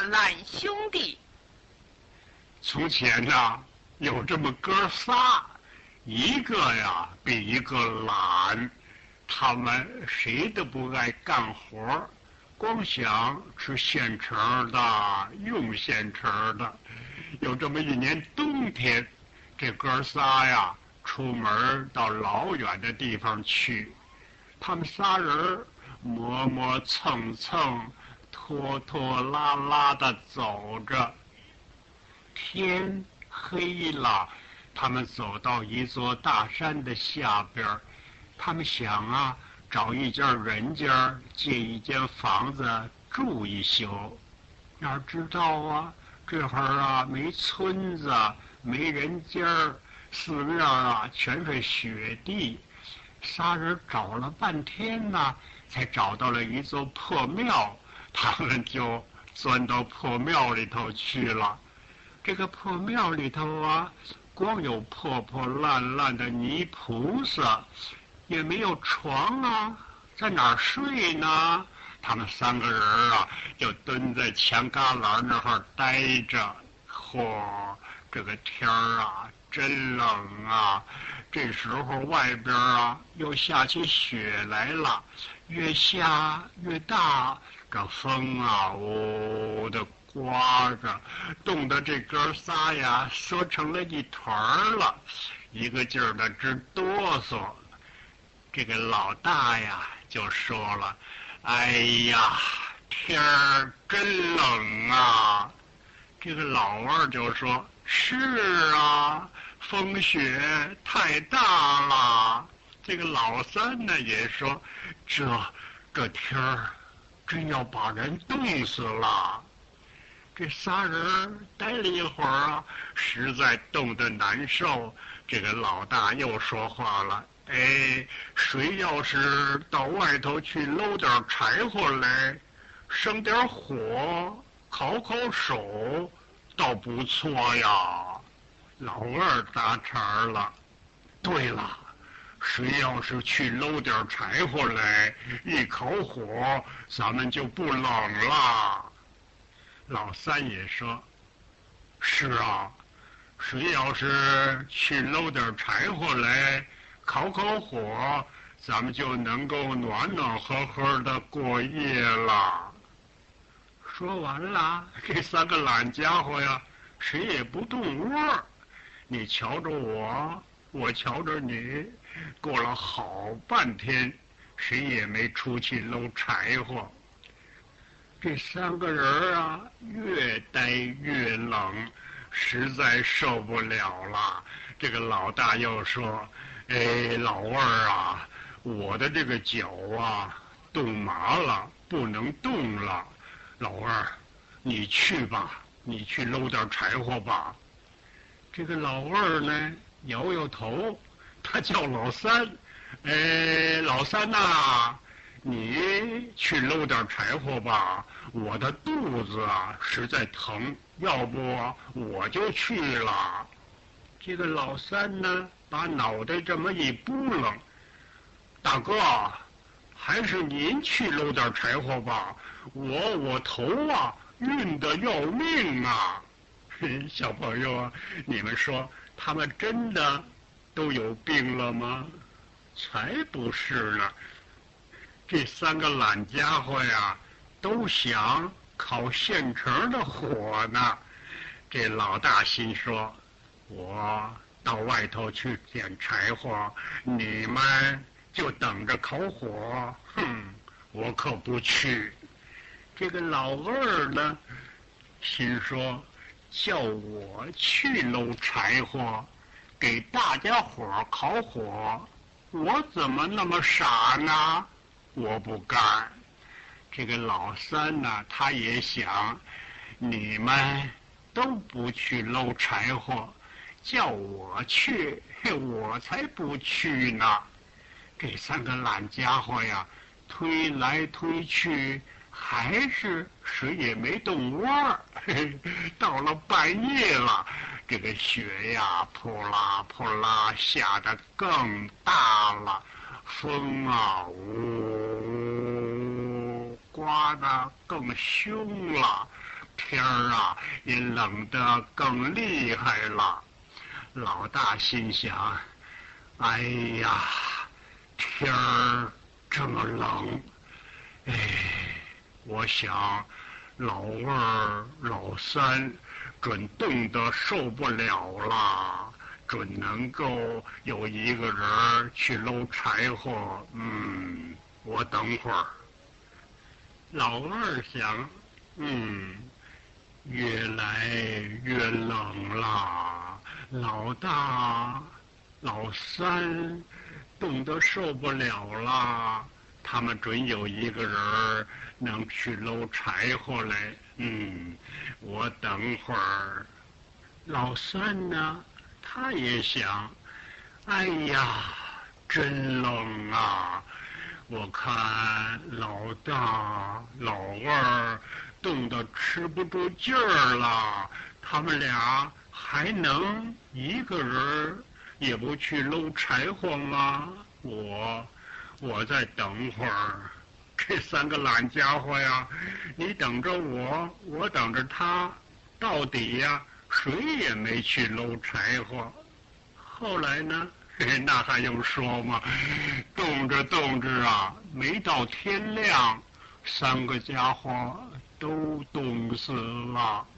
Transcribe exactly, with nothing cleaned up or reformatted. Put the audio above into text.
懒兄弟。 从前呐，有这么哥仨，一个呀比一个懒，他们谁都不爱干活，光想吃现成的，用现成的。有这么一年冬天，这哥仨呀出门到老远的地方去，他们仨人磨磨蹭蹭，拖拖拉拉的走着。天黑了，他们走到一座大山的下边，他们想啊，找一家人家借一间房子住一宿。哪知道啊，这会儿啊没村子，没人家，四面啊全是雪地。仨人找了半天呢，才找到了一座破庙，他们就钻到破庙里头去了。这个破庙里头啊，光有破破烂烂的泥菩萨，也没有床啊，在哪儿睡呢？他们三个人啊，就蹲在墙旮旯那儿待着。嚯，这个天儿啊，真冷啊！这时候外边啊，又下起雪来了，越下越大，这风啊，呜的刮着，冻得这哥仨呀缩成了一团儿了，一个劲儿的直哆嗦。这个老大呀就说了：“哎呀，天儿真冷啊！”这个老二就说：“是啊，风雪太大了。”这个老三呢也说：“这这天儿真要把人冻死了。”这仨人待了一会儿啊，实在冻得难受。这个老大又说话了：“哎，谁要是到外头去搂点柴火来，生点火，烤烤手，倒不错呀。”老二搭茬了：“对了，谁要是去搂点柴火来，一烤火，咱们就不冷了。”老三也说：“是啊，谁要是去搂点柴火来，烤烤火，咱们就能够暖暖和和的过夜了。”说完了，这三个懒家伙呀，谁也不动窝。你瞧着我，我瞧着你，过了好半天，谁也没出去搂柴火。这三个人啊，越待越冷，实在受不了了。这个老大又说：“哎，老二啊，我的这个脚啊冻麻了，不能动了。老二，你去吧，你去搂点柴火吧。”这个老二呢，摇摇头，他叫老三：“哎，老三呐，你去搂点柴火吧，我的肚子啊实在疼，要不我就去了。”这个老三呢，把脑袋这么一扑棱：“大哥，还是您去搂点柴火吧，我我头啊晕得要命啊！”小朋友啊，你们说他们真的都有病了吗？才不是呢！这三个懒家伙呀，都想烤现成的火呢。这老大心说：“我到外头去捡柴火，你们就等着烤火。哼，我可不去。”这个老二呢，心说：“叫我去搂柴火，给大家伙烤火，我怎么那么傻呢？我不干。”这个老三呢，他也想，你们都不去搂柴火，叫我去，我才不去呢。这三个懒家伙呀，推来推去，还是谁也没动窝。到了半夜了，这个雪呀扑啦扑啦下得更大了，风啊呜刮得更凶了， 天儿啊也冷得更厉害了。老大心想：哎呀，天儿这么冷，哎，我想老二、老三准冻得受不了了，准能够有一个人去搂柴火。嗯，我等会儿。老二想，嗯，越来越冷了，老大、老三冻得受不了了，他们准有一个人能去搂柴火来。嗯，我等会儿。老三呢，他也想，哎呀，真冷啊！我看老大、老二冻得吃不住劲儿了，他们俩还能一个人也不去搂柴火吗？我，我再等会儿。这三个懒家伙呀，你等着我，我等着他，到底呀，谁也没去搂柴火。后来呢？那还用说吗？冻着冻着啊，没到天亮，三个家伙都冻死了。